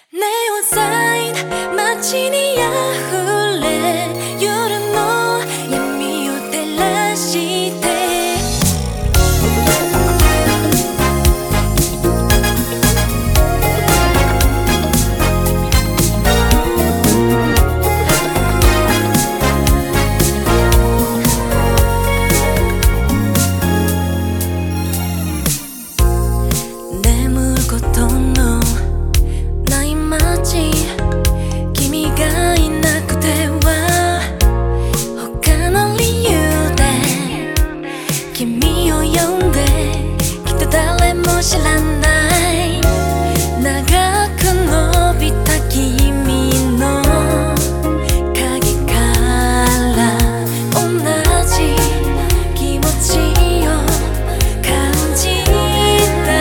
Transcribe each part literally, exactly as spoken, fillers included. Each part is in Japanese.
ネオンサイン街に溢れ夜の闇を照らして眠ることのない街君がいなくては他の理由で君を呼んできっと誰も知らない長く伸びた君の影から同じ気持ちを感じた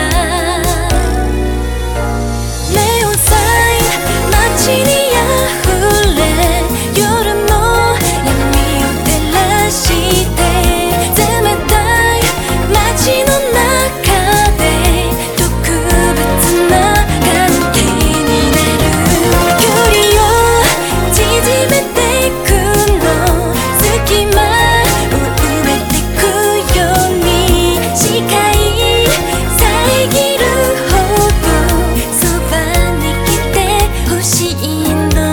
ネオンサイン街に溢れ夜の闇を照らして冷たい街の中で特別な関係になる距離を縮めていくの隙間を埋めてくように視界遮るほどそばに来てほしいの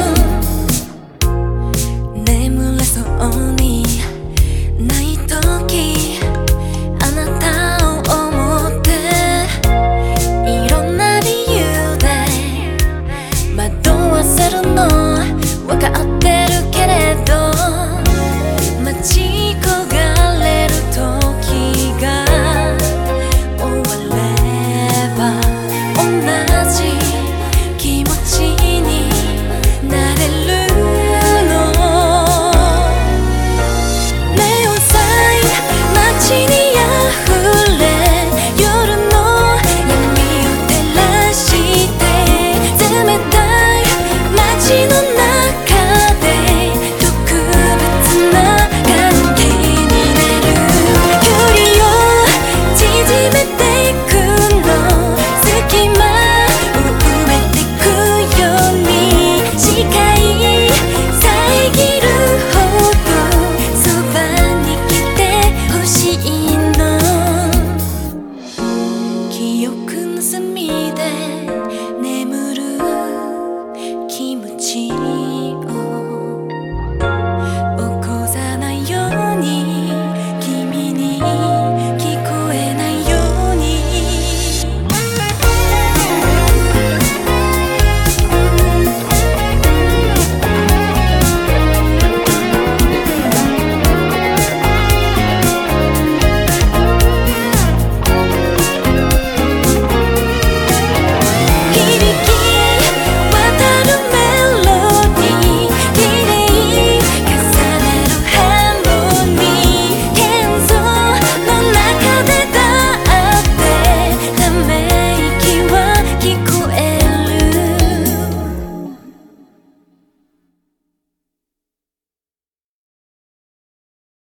眠れそうにない時あなたを思っていろんな理由で惑わせるのわかってるけれど待ち焦がれる時が終われば同じ